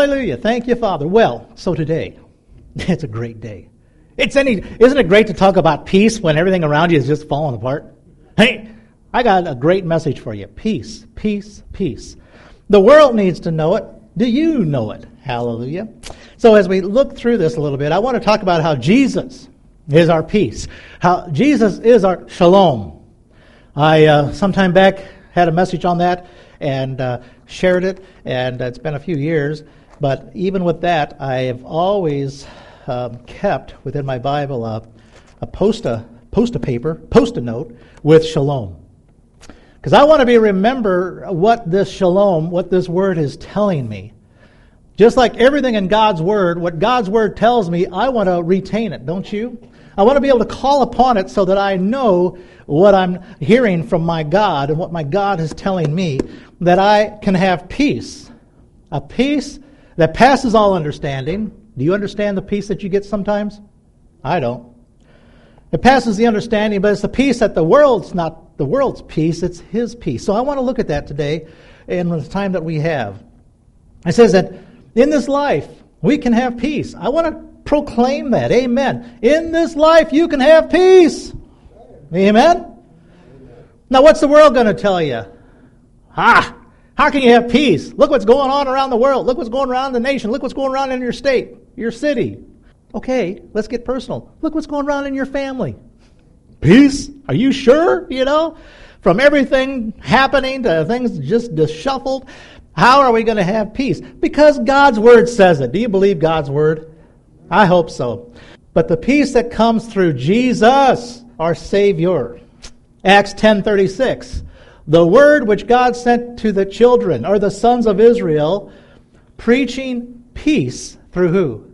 Hallelujah. Thank you, Father. Well, so today, it's a great day. Isn't it great to talk about peace when everything around you is just falling apart? Hey, I got a great message for you. Peace, peace, peace. The world needs to know it. Do you know it? Hallelujah. So as we look through this a little bit, I want to talk about how Jesus is our peace. How Jesus is our shalom. I, sometime back, had a message on that and shared it, and it's been a few years. But even with that, I have always kept within my Bible a post-it note with shalom. Because I want to remember what this shalom, what this word is telling me. Just like everything in God's word, what God's word tells me, I want to retain it, don't you? I want to be able to call upon it so that I know what I'm hearing from my God and what my God is telling me, that I can have peace. A peace that passes all understanding. Do you understand the peace that you get sometimes? I don't. It passes the understanding, but it's the peace that the world's not the world's peace, it's His peace. So I want to look at that today in the time that we have. It says that in this life, we can have peace. I want to proclaim that. Amen. In this life, you can have peace. Amen? Now, what's the world going to tell you? How can you have peace? Look what's going on around the world. Look what's going around the nation. Look what's going around in your state, your city. Okay, let's get personal. Look what's going around in your family. Peace? Are you sure? From everything happening to things just shuffled, how are we going to have peace? Because God's Word says it. Do you believe God's Word? I hope so. But the peace that comes through Jesus, our Savior. Acts 10:36. The word which God sent to the children, or the sons of Israel, preaching peace through who?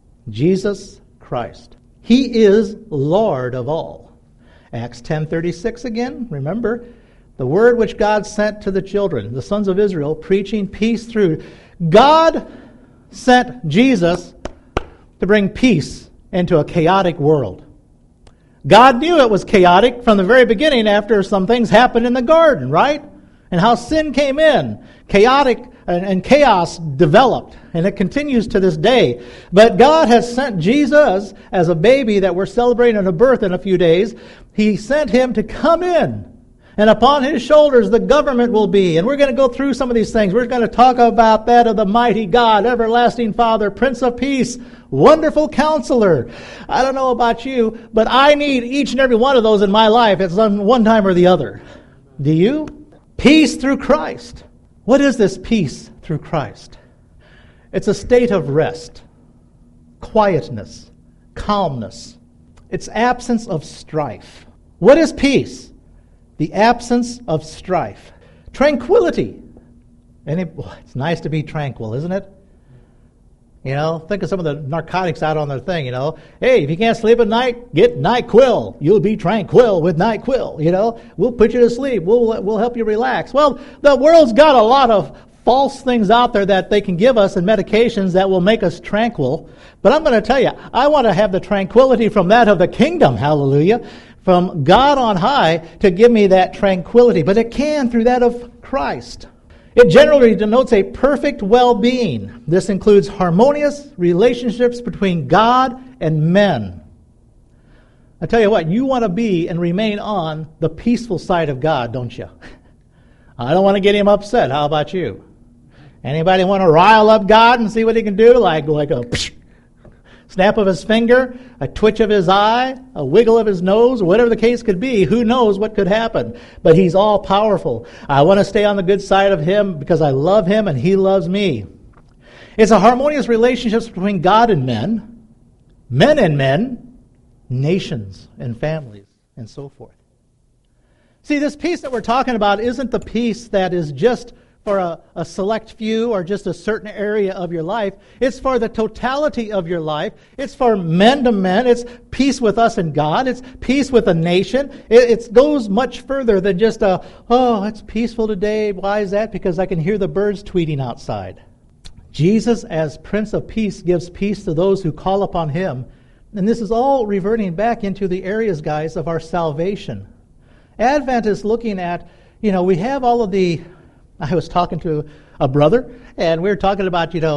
Jesus Christ. He is Lord of all. Acts 10:36 again, remember, the word which God sent to the children, the sons of Israel, preaching peace through. God sent Jesus to bring peace into a chaotic world. God knew it was chaotic from the very beginning after some things happened in the garden, right? And how sin came in. Chaotic and chaos developed, and it continues to this day. But God has sent Jesus as a baby that we're celebrating a birth in a few days. He sent Him to come in, and upon His shoulders the government will be. And we're going to go through some of these things. We're going to talk about that of the mighty God, everlasting Father, Prince of Peace, Wonderful Counselor. I don't know about you, but I need each and every one of those in my life at one time or the other. Do you? Peace through Christ. What is this peace through Christ? It's a state of rest, quietness, calmness. It's absence of strife. What is peace? The absence of strife. Tranquility. It's nice to be tranquil, isn't it? Think of some of the narcotics out on their thing, Hey, if you can't sleep at night, get NyQuil. You'll be tranquil with NyQuil, We'll put you to sleep. We'll help you relax. Well, the world's got a lot of false things out there that they can give us and medications that will make us tranquil. But I'm going to tell you, I want to have the tranquility from that of the kingdom, hallelujah, from God on high to give me that tranquility. But it can through that of Christ. It generally denotes a perfect well-being. This includes harmonious relationships between God and men. I tell you what, you want to be and remain on the peaceful side of God, don't you? I don't want to get Him upset. How about you? Anybody want to rile up God and see what He can do? Like a snap of His finger, a twitch of His eye, a wiggle of His nose, whatever the case could be. Who knows what could happen? But He's all powerful. I want to stay on the good side of Him because I love Him and He loves me. It's a harmonious relationship between God and men and men, nations and families, and so forth. See, this peace that we're talking about isn't the peace that is just for a select few or just a certain area of your life. It's for the totality of your life. It's for men to men. It's peace with us and God. It's peace with a nation. It goes much further than just it's peaceful today. Why is that? Because I can hear the birds tweeting outside. Jesus, as Prince of Peace, gives peace to those who call upon Him. And this is all reverting back into the areas, guys, of our salvation. Advent is looking at, we have all of the... I was talking to a brother, and we were talking about,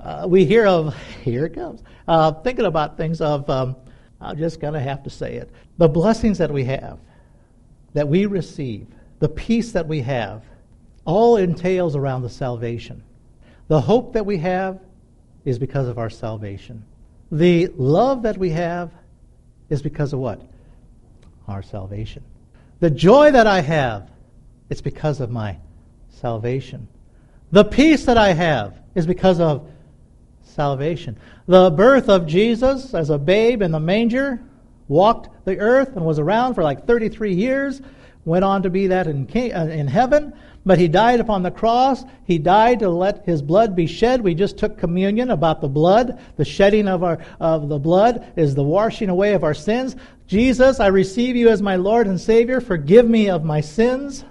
we hear of, here it comes, thinking about things of, I'm just going to have to say it, the blessings that we have, that we receive, the peace that we have, all entails around the salvation. The hope that we have is because of our salvation. The love that we have is because of what? Our salvation. The joy that I have, it's because of my salvation. The peace that I have is because of salvation. The birth of Jesus as a babe in the manger, walked the earth and was around for like 33 years, went on to be that in heaven, but he died upon the cross. He died to let his blood be shed. We just took communion about the blood. The shedding of the blood is the washing away of our sins. Jesus, I receive you as my Lord and Savior. Forgive me of my sins.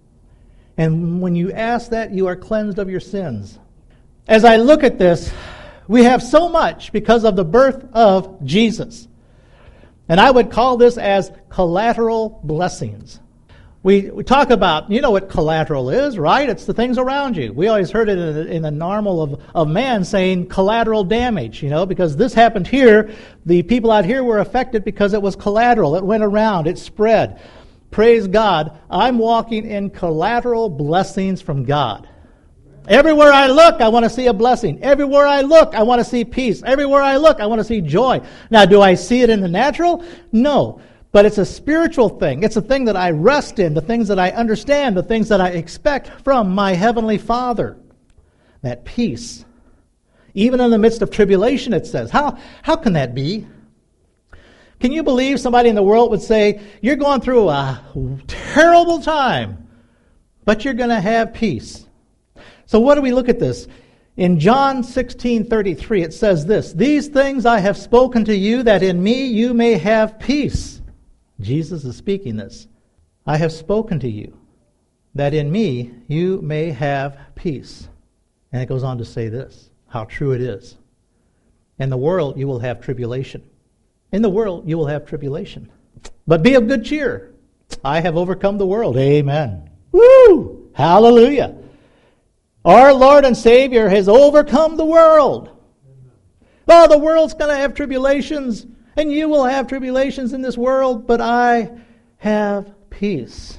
And when you ask that, you are cleansed of your sins. As I look at this, we have so much because of the birth of Jesus. And I would call this as collateral blessings. We talk about, you know what collateral is, right? It's the things around you. We always heard it in the normal of man saying collateral damage, because this happened here. The people out here were affected because it was collateral. It went around. It spread. Praise God. I'm walking in collateral blessings from God. Everywhere I look, I want to see a blessing. Everywhere I look, I want to see peace. Everywhere I look, I want to see joy. Now, do I see it in the natural? No. But it's a spiritual thing. It's a thing that I rest in, the things that I understand, the things that I expect from my Heavenly Father. That peace. Even in the midst of tribulation, it says. How can that be? Can you believe somebody in the world would say, you're going through a terrible time, but you're going to have peace? So what do we look at this? In John 16:33, it says this, "These things I have spoken to you, that in me you may have peace." Jesus is speaking this. "I have spoken to you, that in me you may have peace." And it goes on to say this, how true it is. "In the world you will have tribulation." In the world you will have tribulation. "But be of good cheer. I have overcome the world." Amen. Woo! Hallelujah. Our Lord and Savior has overcome the world. Oh, the world's going to have tribulations, and you will have tribulations in this world, but I have peace.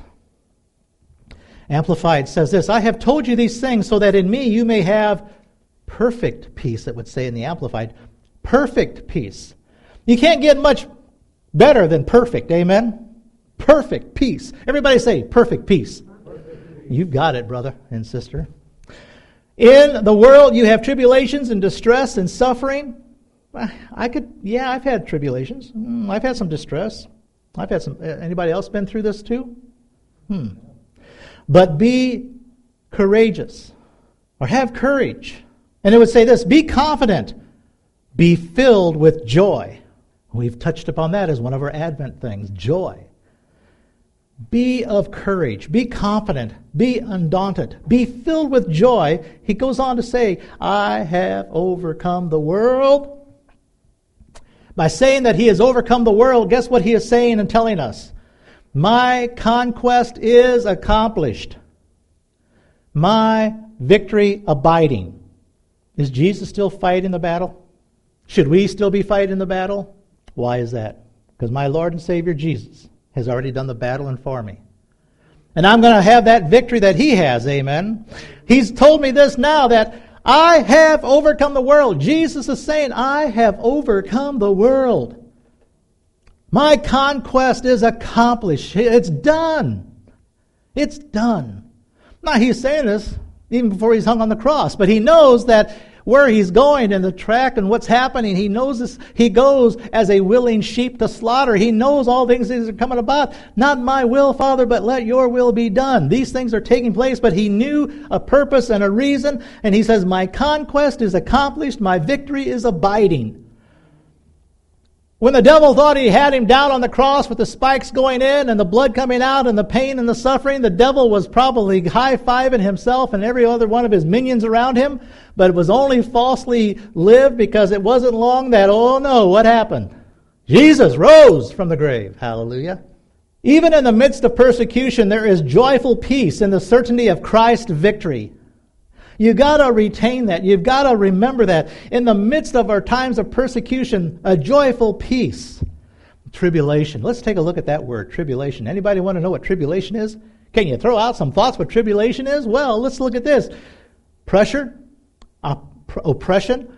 Amplified says this, "I have told you these things so that in me you may have perfect peace," it would say in the Amplified. Perfect peace. You can't get much better than perfect, amen? Perfect peace. Everybody say, perfect peace. You've got it, brother and sister. "In the world you have tribulations and distress and suffering." I've had tribulations. I've had some distress. I've had some. Anybody else been through this too? "But be courageous," or have courage. And it would say this, "Be confident, be filled with joy." We've touched upon that as one of our Advent things, joy. Be of courage, be confident, be undaunted, be filled with joy. He goes on to say, "I have overcome the world." By saying that he has overcome the world, guess what he is saying and telling us? My conquest is accomplished. My victory abiding. Is Jesus still fighting the battle? Should we still be fighting the battle? Why is that? Because my Lord and Savior Jesus has already done the battle and for me. And I'm going to have that victory that he has, amen. He's told me this now, that I have overcome the world. Jesus is saying, I have overcome the world. My conquest is accomplished. It's done. It's done. Now, he's saying this even before he's hung on the cross, but he knows that where he's going and the track and what's happening, he knows this. He goes as a willing sheep to slaughter. He knows all things are coming about. Not my will, Father, but let your will be done. These things are taking place, but he knew a purpose and a reason, and he says, my conquest is accomplished, my victory is abiding. When the devil thought he had him down on the cross with the spikes going in and the blood coming out and the pain and the suffering, the devil was probably high-fiving himself and every other one of his minions around him, but it was only falsely lived because it wasn't long that, oh no, what happened? Jesus rose from the grave. Hallelujah. Even in the midst of persecution, there is joyful peace in the certainty of Christ's victory. You got to retain that. You've got to remember that. In the midst of our times of persecution, a joyful peace. Tribulation. Let's take a look at that word, tribulation. Anybody want to know what tribulation is? Can you throw out some thoughts what tribulation is? Well, let's look at this. Pressure, oppression,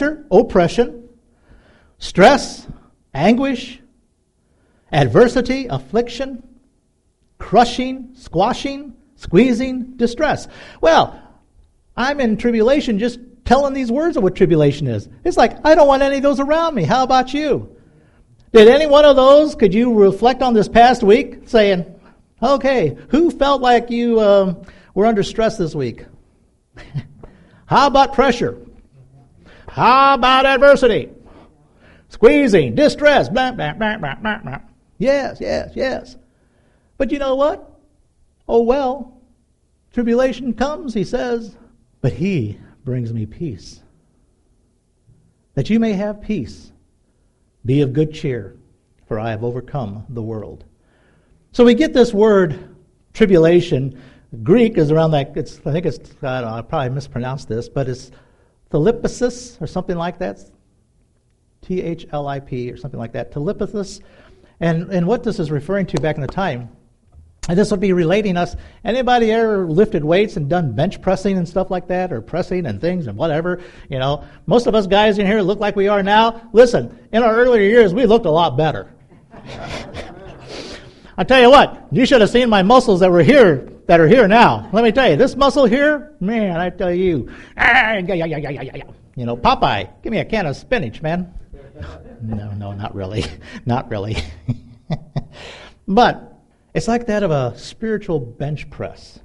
stress, anguish, adversity, affliction, crushing, squashing, squeezing, distress. Well, I'm in tribulation just telling these words of what tribulation is. It's like, I don't want any of those around me. How about you? Did any one of those, could you reflect on this past week saying, okay, who felt like you were under stress this week? How about pressure? How about adversity? Squeezing, distress, blah, blah, blah, blah, blah, blah. Yes. But you know what? Oh, well, tribulation comes, he says, but he brings me peace. That you may have peace. Be of good cheer, for I have overcome the world. So we get this word, tribulation. Greek is around that, I probably mispronounced this, but it's thlipsis or something like that. Thlip or something like that. Thlipsis. And what this is referring to back in the time, and this would be relating us, anybody ever lifted weights and done bench pressing and stuff like that, or pressing and things and whatever, most of us guys in here look like we are now. Listen, in our earlier years, we looked a lot better. I tell you what, you should have seen my muscles that are here now. Let me tell you, this muscle here, man, I tell you, Popeye, give me a can of spinach, man. No, not really. Not really. But it's like that of a spiritual bench press.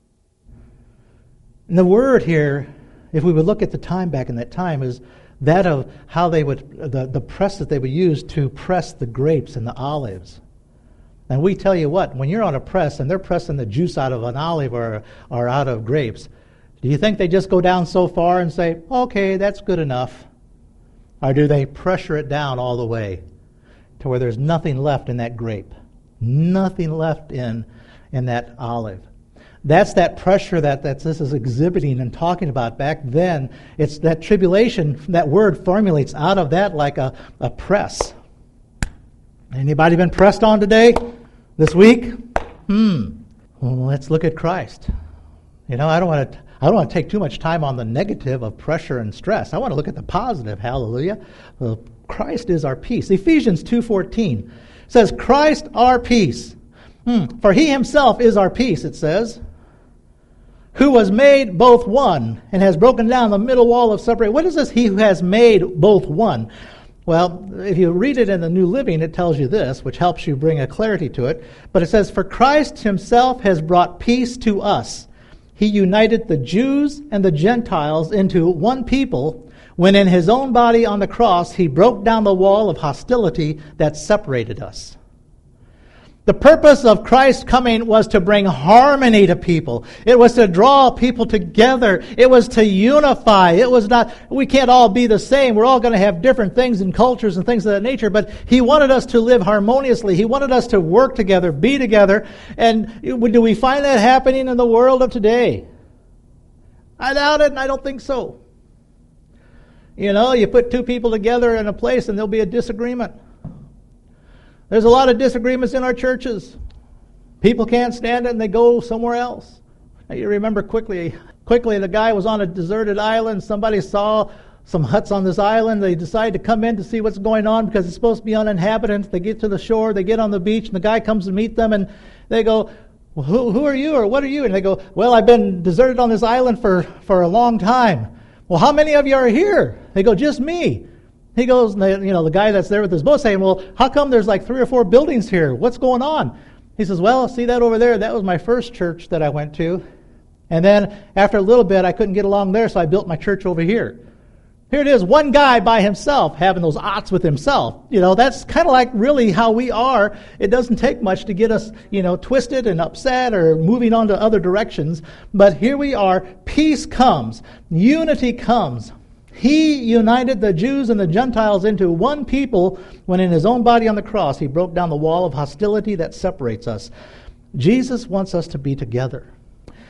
And the word here, if we would look at the time back in that time, is that of how they would, the press that they would use to press the grapes and the olives. And we tell you what, when you're on a press and they're pressing the juice out of an olive or out of grapes, do you think they just go down so far and say, okay, that's good enough? Or do they pressure it down all the way to where there's nothing left in that grape? Nothing left in that olive. That's that pressure that this is exhibiting and talking about back then. It's that tribulation, that word formulates out of that like a press. Anybody been pressed on today? This week? Well, let's look at Christ. I don't want to take too much time on the negative of pressure and stress. I want to look at the positive. Hallelujah. Well, Christ is our peace. Ephesians 2:14 says, Christ our peace. For he himself is our peace, it says, who was made both one and has broken down the middle wall of separation. What is this, he who has made both one? Well, if you read it in the New Living, it tells you this, which helps you bring a clarity to it. But it says, for Christ himself has brought peace to us. He united the Jews and the Gentiles into one people when in his own body on the cross he broke down the wall of hostility that separated us. The purpose of Christ's coming was to bring harmony to people. It was to draw people together. It was to unify. It was not, we can't all be the same. We're all going to have different things and cultures and things of that nature, but he wanted us to live harmoniously. He wanted us to work together, be together. And do we find that happening in the world of today? I doubt it, and I don't think so. You put two people together in a place and there'll be a disagreement. There's a lot of disagreements in our churches. People can't stand it and they go somewhere else. You remember quickly the guy was on a deserted island. Somebody saw some huts on this island. They decide to come in to see what's going on because it's supposed to be uninhabited. They get to the shore, they get on the beach, and the guy comes to meet them and they go, well, who are you or what are you? And they go, well, I've been deserted on this island for a long time. Well, how many of you are here? They go, just me. He goes, the guy that's there with his boat saying, well, how come there's like 3 or 4 buildings here? What's going on? He says, well, see that over there? That was my first church that I went to. And then after a little bit, I couldn't get along there, so I built my church over here. Here it is, one guy by himself having those odds with himself. That's kind of like really how we are. It doesn't take much to get us, twisted and upset or moving on to other directions. But here we are. Peace comes. Unity comes. He united the Jews and the Gentiles into one people when in his own body on the cross he broke down the wall of hostility that separates us. Jesus wants us to be together.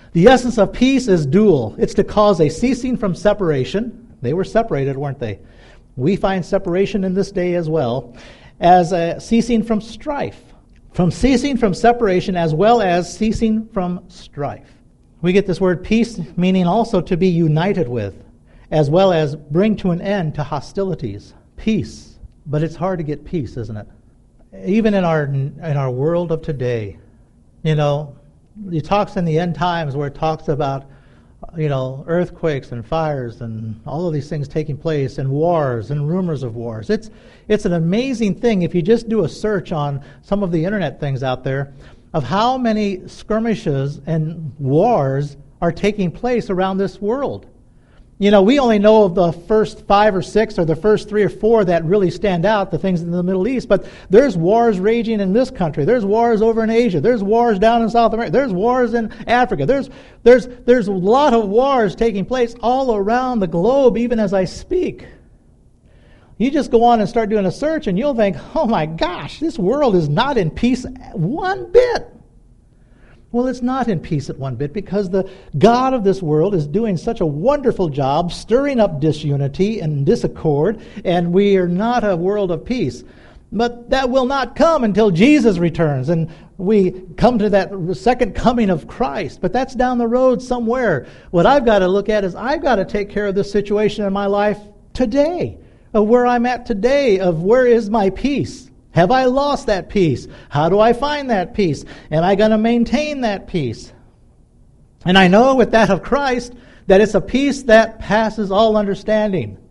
The essence of peace is dual. It's to cause a ceasing from separation. They were separated, weren't they? We find separation in this day as well, as a ceasing from strife. From ceasing from separation as well as ceasing from strife. We get this word peace meaning also to be united with, as well as bring to an end to hostilities. Peace. But it's hard to get peace, isn't it? Even in our world of today. You know, it talks in the end times where it talks about, earthquakes and fires and all of these things taking place, and wars and rumors of wars. It's an amazing thing if you just do a search on some of the internet things out there of how many skirmishes and wars are taking place around this world. You know, we only know of the first 5 or 6 or the first 3 or 4 that really stand out, the things in the Middle East, but there's wars raging in this country. There's wars over in Asia. There's wars down in South America. There's wars in Africa. There's a lot of wars taking place all around the globe, even as I speak. You just go on and start doing a search and you'll think, oh my gosh, this world is not in peace one bit. Well, it's not in peace at one bit because the God of this world is doing such a wonderful job stirring up disunity and discord, and we are not a world of peace. But that will not come until Jesus returns and we come to that second coming of Christ. But that's down the road somewhere. What I've got to look at is I've got to take care of this situation in my life today, of where I'm at today, of where is my peace. Have I lost that peace? How do I find that peace? Am I going to maintain that peace? And I know with that of Christ that it's a peace that passes all understanding.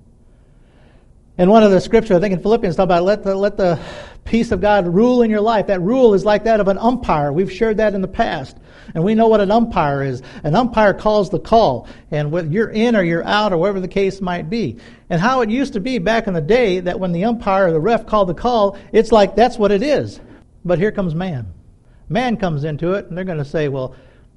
And one of the scriptures, I think in Philippians, talk about let the peace of God rule in your life. That rule is like that of an umpire. We've shared that in the past. And we know what an umpire is. An umpire calls the call. And whether you're in or you're out or whatever the case might be. And how it used to be back in the day that when the umpire or the ref called the call, it's like that's what it is. But here comes man. Man comes into it and they're going to say, well,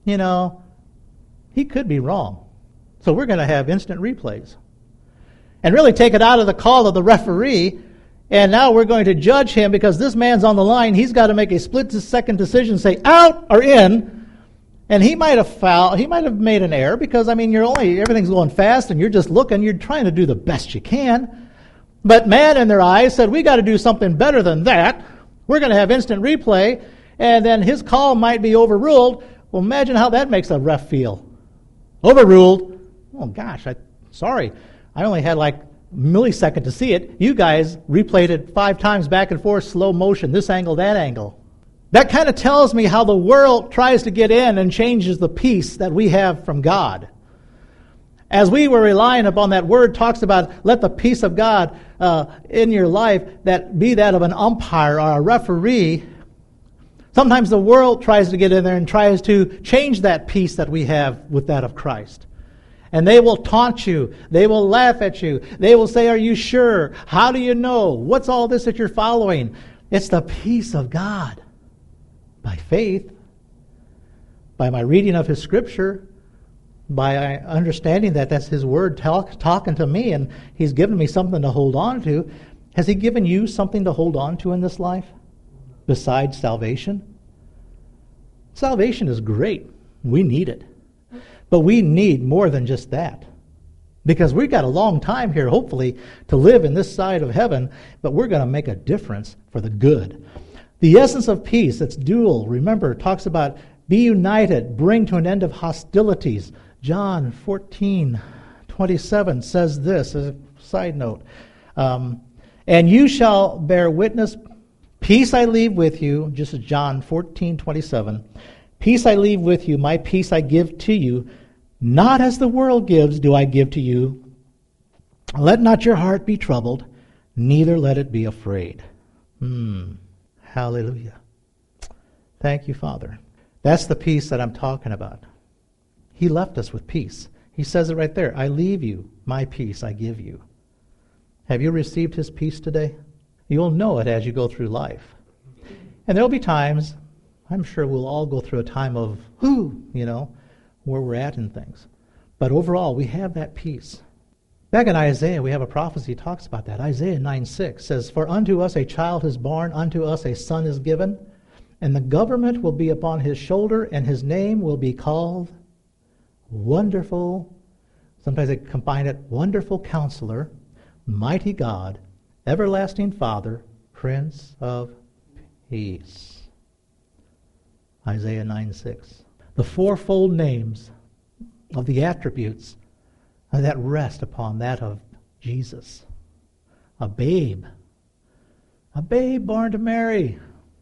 he could be wrong. So we're going to have instant replays. And really take it out of the call of the referee. And now we're going to judge him because this man's on the line. He's got to make a split-second decision, say out or in. And he might have fouled. He might have made an error because, everything's going fast and you're just looking. You're trying to do the best you can. But man in their eyes said, we got to do something better than that. We're going to have instant replay. And then his call might be overruled. Well, imagine how that makes a ref feel. Overruled. Oh, gosh, sorry. I only had like a millisecond to see it. You guys replayed it 5 times back and forth, slow motion, this angle, that angle. That kind of tells me how the world tries to get in and changes the peace that we have from God. As we were relying upon that word, talks about let the peace of God in your life that be that of an umpire or a referee. Sometimes the world tries to get in there and tries to change that peace that we have with that of Christ. And they will taunt you. They will laugh at you. They will say, are you sure? How do you know? What's all this that you're following? It's the peace of God. By faith, by my reading of His Scripture, by understanding that that's His Word talking to me and He's given me something to hold on to. Has He given you something to hold on to in this life besides salvation? Salvation is great. We need it. But we need more than just that. Because we've got a long time here, hopefully, to live in this side of heaven, but we're going to make a difference for the good. The essence of peace, it's dual. Remember, it talks about be united, bring to an end of hostilities. John 14:27 says this, as a side note. And you shall bear witness, peace I leave with you, just as John 14:27. Peace I leave with you, my peace I give to you. Not as the world gives do I give to you. Let not your heart be troubled, neither let it be afraid. Hallelujah. Thank you, Father. That's the peace that I'm talking about. He left us with peace. He says it right there. I leave you, my peace I give you. Have you received His peace today? You'll know it as you go through life. And there'll be times, I'm sure we'll all go through a time of, where we're at in things. But overall, we have that peace. Back in Isaiah, we have a prophecy that talks about that. Isaiah 9:6 says, for unto us a child is born, unto us a son is given, and the government will be upon his shoulder, and his name will be called Wonderful, sometimes they combine it, Wonderful Counselor, Mighty God, Everlasting Father, Prince of Peace. Isaiah 9:6. The fourfold names of the attributes that rest upon that of Jesus. A babe born to Mary,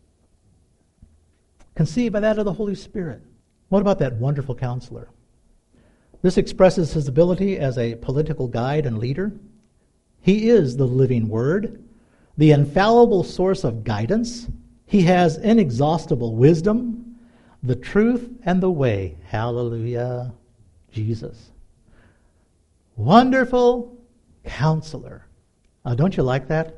conceived by that of the Holy Spirit. What about that Wonderful Counselor? This expresses his ability as a political guide and leader. He is the living Word, the infallible source of guidance. He has inexhaustible wisdom, the truth, and the way. Hallelujah, Jesus. Wonderful Counselor. Don't you like that?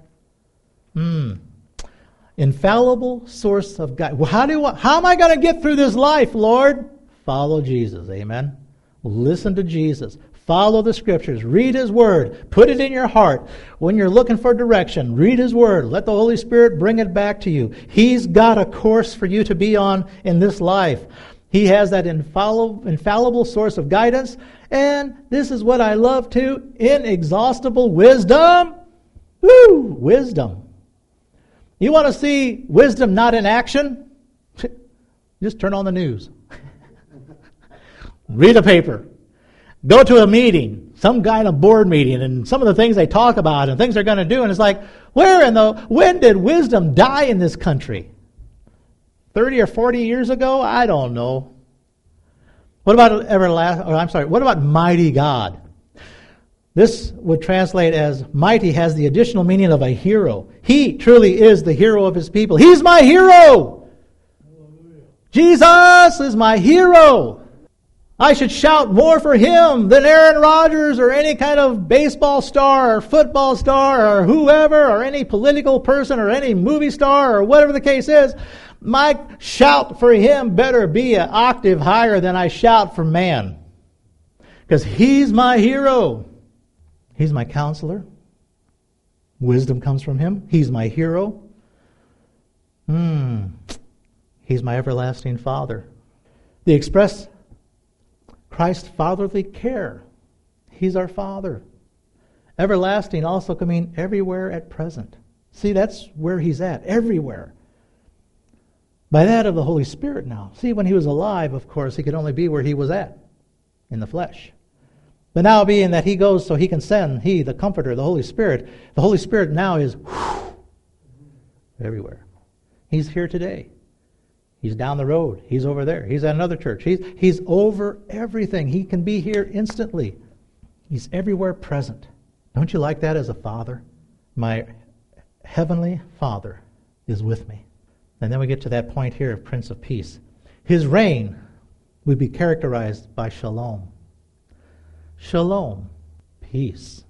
Infallible source of guidance. How am I going to get through this life, Lord? Follow Jesus. Amen. Listen to Jesus. Follow the Scriptures. Read His Word. Put it in your heart. When you're looking for direction, read His Word. Let the Holy Spirit bring it back to you. He's got a course for you to be on in this life. He has that infallible source of guidance. And this is what I love too, inexhaustible wisdom. Woo! Wisdom. You want to see wisdom not in action? Just turn on the news. Read a paper. Go to a meeting, some kind of board meeting, and some of the things they talk about and things they're going to do, and it's like, when did wisdom die in this country? 30 or 40 years ago? I don't know. What about mighty God? This would translate as mighty has the additional meaning of a hero. He truly is the hero of His people. He's my hero! Hallelujah. Jesus is my hero! I should shout more for Him than Aaron Rodgers or any kind of baseball star or football star or whoever or any political person or any movie star or whatever the case is. My shout for Him better be an octave higher than I shout for man. Because He's my hero. He's my counselor. Wisdom comes from Him. He's my hero. He's my everlasting Father. The express Christ's fatherly care. He's our Father. Everlasting also can mean everywhere at present. See, that's where He's at, everywhere. By that of the Holy Spirit now. See, when He was alive, of course, He could only be where He was at, in the flesh. But now being that He goes so He can send, He, the Comforter, the Holy Spirit now is everywhere. He's here today. He's down the road. He's over there. He's at another church. He's over everything. He can be here instantly. He's everywhere present. Don't you like that as a father? My heavenly Father is with me. And then we get to that point here of Prince of Peace. His reign would be characterized by shalom. Shalom. Peace.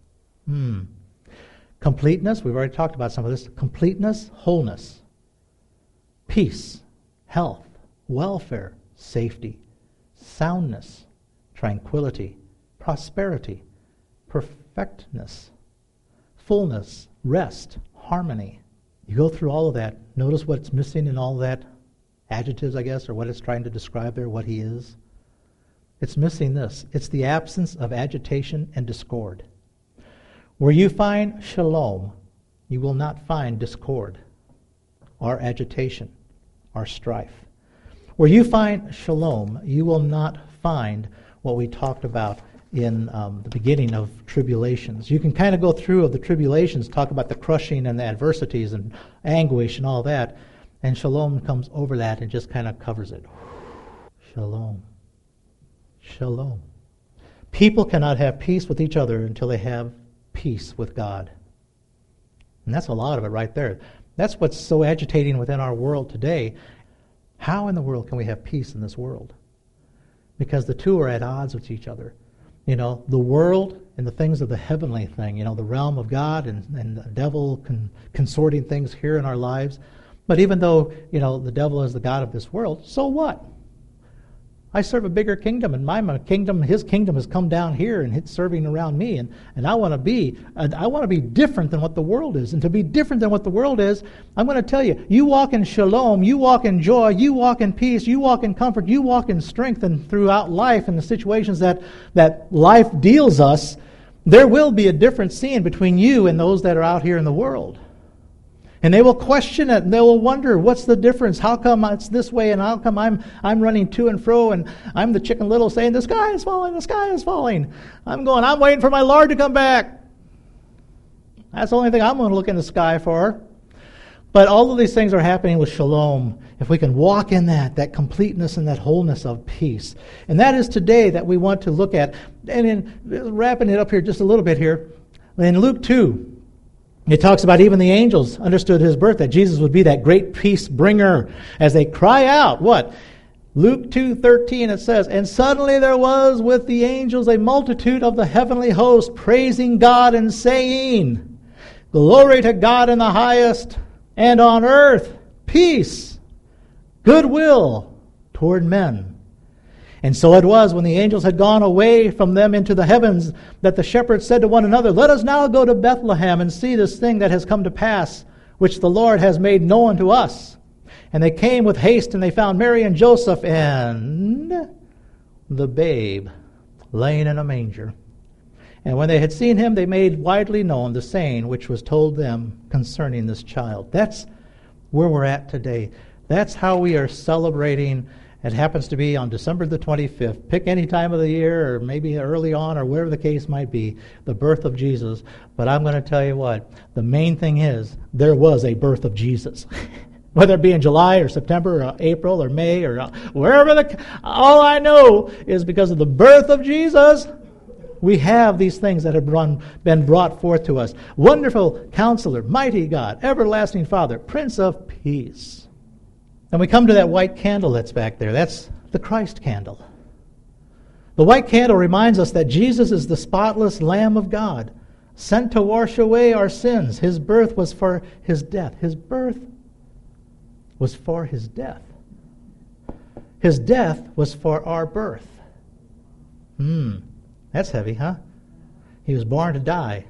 Completeness. We've already talked about some of this. Completeness. Wholeness. Peace. Health, welfare, safety, soundness, tranquility, prosperity, perfectness, fullness, rest, harmony. You go through all of that. Notice what's missing in all that adjectives, I guess, or what it's trying to describe there, what He is. It's missing this. It's the absence of agitation and discord. Where you find shalom, you will not find discord or agitation or strife. Where you find shalom, you will not find what we talked about in the beginning of tribulations. You can kind of go through of the tribulations, talk about the crushing and the adversities and anguish and all that, and shalom comes over that and just kind of covers it. Shalom. Shalom. People cannot have peace with each other until they have peace with God. And that's a lot of it right there. That's what's so agitating within our world today. How in the world can we have peace in this world? Because the two are at odds with each other. You know, the world and the things of the heavenly thing, you know, the realm of God and the devil consorting things here in our lives. But even though, you know, the devil is the god of this world, so what? I serve a bigger kingdom, and my kingdom, his kingdom has come down here, and it's serving around me, and I want to be different than what the world is. And to be different than what the world is, I'm going to tell you, you walk in shalom, you walk in joy, you walk in peace, you walk in comfort, you walk in strength, and throughout life and the situations that life deals us, there will be a difference seen between you and those that are out here in the world. And they will question it, and they will wonder, what's the difference? How come it's this way, and how come I'm running to and fro, and I'm the Chicken Little saying, the sky is falling, the sky is falling. I'm waiting for my Lord to come back. That's the only thing I'm going to look in the sky for. But all of these things are happening with shalom. If we can walk in that completeness and that wholeness of peace. And that is today that we want to look at. And in wrapping it up here just a little bit here, in Luke 2, it talks about even the angels understood his birth, that Jesus would be that great peace bringer as they cry out. What? Luke 2:13 it says, and suddenly there was with the angels a multitude of the heavenly host praising God and saying, glory to God in the highest, and on earth peace, goodwill toward men. And so it was, when the angels had gone away from them into the heavens, that the shepherds said to one another, let us now go to Bethlehem and see this thing that has come to pass, which the Lord has made known to us. And they came with haste, and they found Mary and Joseph and the babe laying in a manger. And when they had seen him, they made widely known the saying which was told them concerning this child. That's where we're at today. That's how we are celebrating. It happens to be on December the 25th. Pick any time of the year, or maybe early on, or whatever the case might be, the birth of Jesus. But I'm going to tell you what, the main thing is, there was a birth of Jesus. Whether it be in July or September or April or May or wherever, all I know is because of the birth of Jesus, we have these things that have been brought forth to us. Wonderful Counselor, Mighty God, Everlasting Father, Prince of Peace. And we come to that white candle that's back there. That's the Christ candle. The white candle reminds us that Jesus is the spotless Lamb of God, sent to wash away our sins. His birth was for his death. His birth was for his death. His death was for our birth. That's heavy, huh? He was born to die,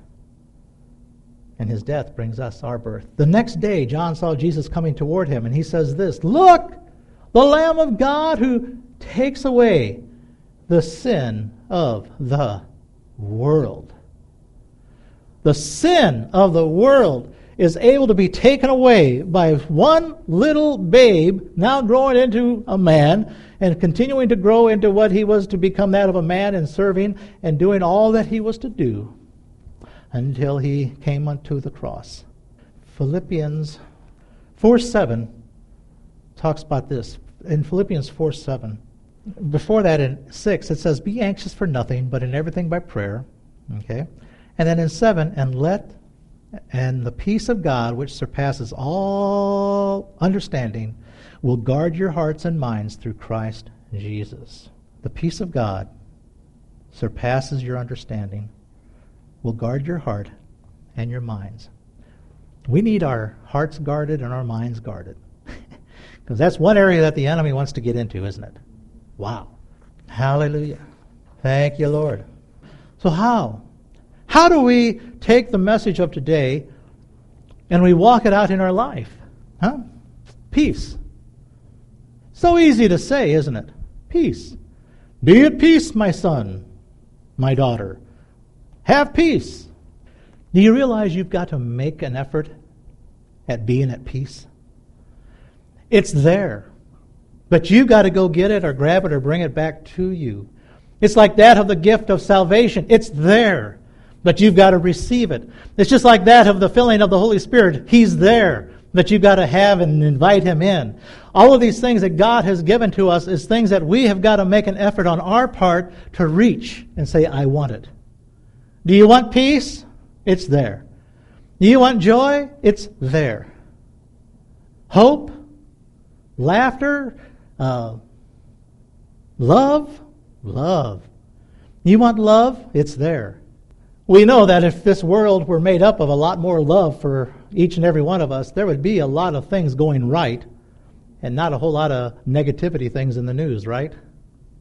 and his death brings us our birth. The next day, John saw Jesus coming toward him, and he says this, look, the Lamb of God who takes away the sin of the world. The sin of the world is able to be taken away by one little babe now growing into a man and continuing to grow into what he was to become, that of a man, and serving and doing all that he was to do until he came unto the cross. Philippians 4:7 talks about this. In Philippians 4:7, before that in 6, it says, be anxious for nothing, but in everything by prayer. Okay? And then in 7, and the peace of God, which surpasses all understanding, will guard your hearts and minds through Christ Jesus. The peace of God surpasses your understanding, will guard your heart and your minds. We need our hearts guarded and our minds guarded. Because that's one area that the enemy wants to get into, isn't it? Wow. Hallelujah. Thank you, Lord. So how? How do we take the message of today and we walk it out in our life? Huh? Peace. So easy to say, isn't it? Peace. Be at peace, my son, my daughter. Have peace. Do you realize you've got to make an effort at being at peace? It's there. But you've got to go get it or grab it or bring it back to you. It's like that of the gift of salvation. It's there. But you've got to receive it. It's just like that of the filling of the Holy Spirit. He's there. But you've got to have and invite Him in. All of these things that God has given to us is things that we have got to make an effort on our part to reach and say, I want it. Do you want peace? It's there. Do you want joy? It's there. Hope? Laughter? Love? Love. You want love? It's there. We know that if this world were made up of a lot more love for each and every one of us, there would be a lot of things going right and not a whole lot of negativity things in the news, right?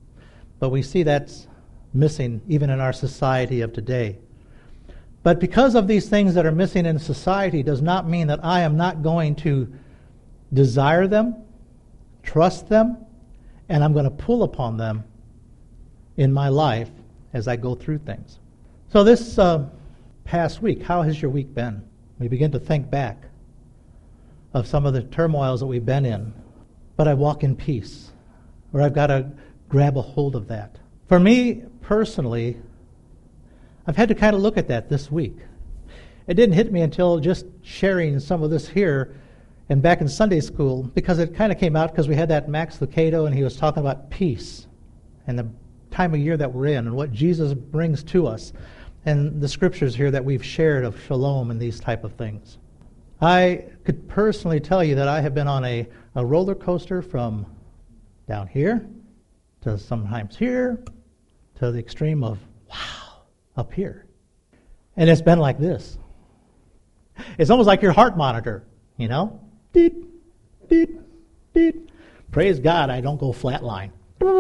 But we see that's missing even in our society of today. But because of these things that are missing in society does not mean that I am not going to desire them, trust them, and I'm going to pull upon them in my life as I go through things. So this past week, how has your week been? We begin to think back of some of the turmoils that we've been in. But I walk in peace, or I've got to grab a hold of that. For me personally, I've had to kind of look at that this week. It didn't hit me until just sharing some of this here and back in Sunday school, because it kind of came out because we had that Max Lucado, and he was talking about peace and the time of year that we're in and what Jesus brings to us, and the scriptures here that we've shared of shalom and these type of things. I could personally tell you that I have been on a roller coaster from down here to sometimes here to the extreme of wow up here. And it's been like this. It's almost like your heart monitor, you know? Deet, deet, deet. Praise God I don't go flatline.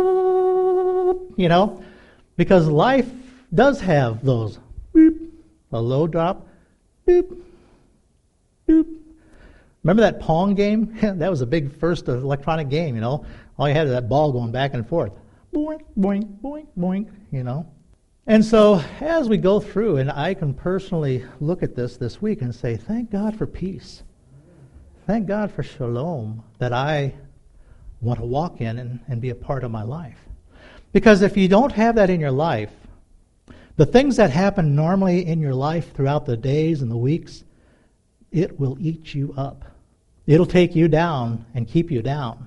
You know? Because life does have those beep, a low drop, beep, beep. Remember that Pong game? That was a big first electronic game, you know? All you had was that ball going back and forth. Boink, boink, boink, boink, you know? And so as we go through, and I can personally look at this week and say, thank God for peace. Thank God for shalom that I want to walk in and be a part of my life. Because if you don't have that in your life, the things that happen normally in your life throughout the days and the weeks, it will eat you up. It'll take you down and keep you down.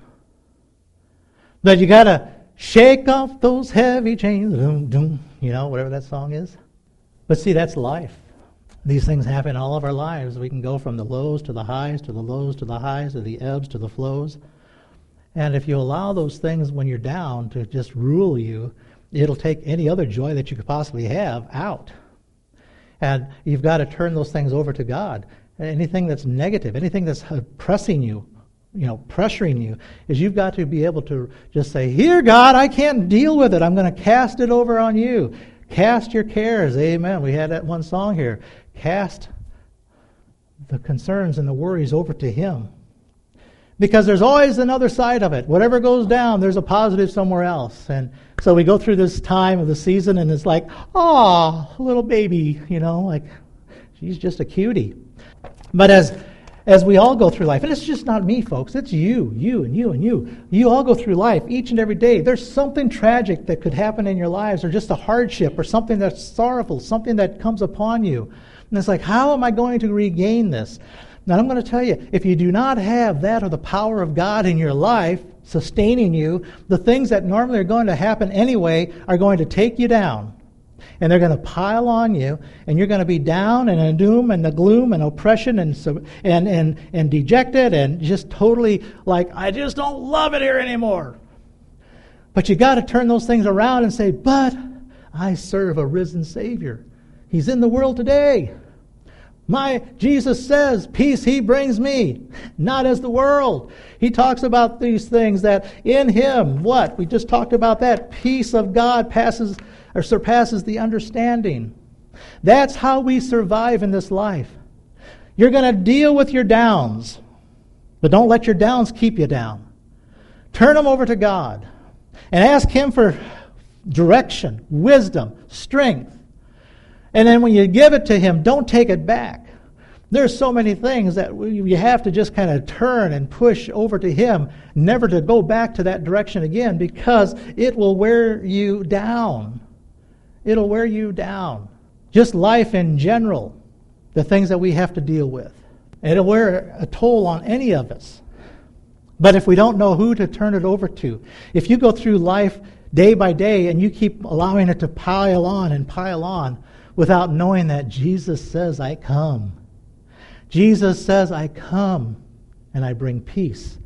But you got to shake off those heavy chains, doom, doom, you know, whatever that song is. But see, that's life. These things happen in all of our lives. We can go from the lows to the highs, to the lows to the highs, to the ebbs to the flows. And if you allow those things when you're down to just rule you, it'll take any other joy that you could possibly have out. And you've got to turn those things over to God. Anything that's negative, anything that's pressing you, pressuring you, is you've got to be able to just say, here, God, I can't deal with it. I'm going to cast it over on you. Cast your cares. Amen. We had that one song here. Cast the concerns and the worries over to Him. Because there's always another side of it. Whatever goes down, there's a positive somewhere else. And so we go through this time of the season, and it's like, oh, little baby, like she's just a cutie. But as we all go through life, and it's just not me, folks, it's you, and you, and you. You all go through life each and every day. There's something tragic that could happen in your lives, or just a hardship, or something that's sorrowful, something that comes upon you. And it's like, how am I going to regain this? Now, I'm going to tell you, if you do not have that or the power of God in your life sustaining you, the things that normally are going to happen anyway are going to take you down. And they're going to pile on you, and you're going to be down and in doom and the gloom and oppression and dejected and just totally like, I just don't love it here anymore. But you got to turn those things around and say, but I serve a risen Savior. He's in the world today. My Jesus says, peace He brings me, not as the world. He talks about these things that in Him, what? We just talked about that. Peace of God surpasses the understanding. That's how we survive in this life. You're going to deal with your downs, but don't let your downs keep you down. Turn them over to God and ask Him for direction, wisdom, strength. And then when you give it to Him, don't take it back. There's so many things that you have to just kind of turn and push over to Him, never to go back to that direction again, because it will wear you down. It'll wear you down. Just life in general, the things that we have to deal with. It'll wear a toll on any of us. But if we don't know who to turn it over to, if you go through life day by day and you keep allowing it to pile on, without knowing that Jesus says, I come. Jesus says, I come and I bring peace.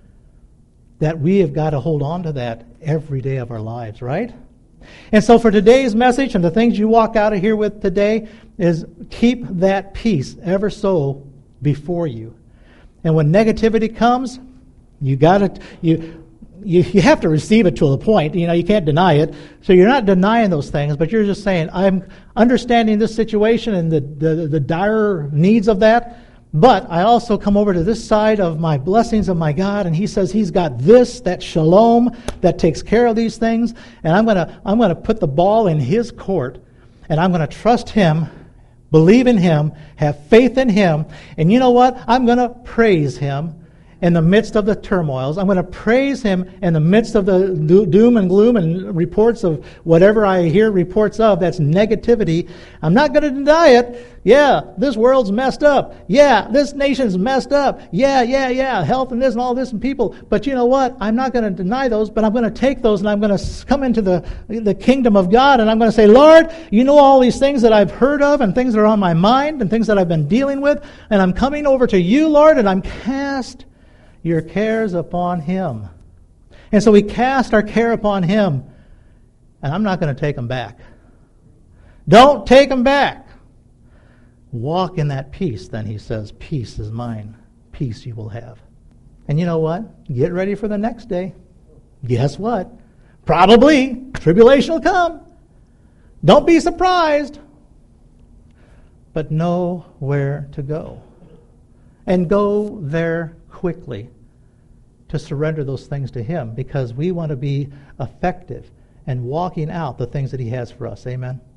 That we have got to hold on to that every day of our lives, right? And so for today's message and the things you walk out of here with today is keep that peace ever so before you. And when negativity comes, you have to receive it to a point. You can't deny it. So you're not denying those things, but you're just saying, I'm understanding this situation and the dire needs of that, but I also come over to this side of my blessings of my God, and he says he's got this, that shalom, that takes care of these things, and I'm gonna put the ball in his court, and I'm going to trust him, believe in him, have faith in him, and you know what? I'm going to praise him in the midst of the turmoils. I'm going to praise him in the midst of the doom and gloom and reports of whatever I hear reports of that's negativity. I'm not going to deny it. Yeah, this world's messed up. Yeah, this nation's messed up. Yeah, health and this and all this and people. But you know what? I'm not going to deny those, but I'm going to take those and I'm going to come into the kingdom of God, and I'm going to say, Lord, you know all these things that I've heard of and things that are on my mind and things that I've been dealing with, and I'm coming over to you, Lord, and I'm cast your cares upon him. And so we cast our care upon him, and I'm not going to take them back. Don't take them back. Walk in that peace, then he says, peace is mine. Peace you will have. And you know what? Get ready for the next day. Guess what? Probably tribulation will come. Don't be surprised. But know where to go. And go there quickly to surrender those things to him, because we want to be effective and walking out the things that he has for us. Amen.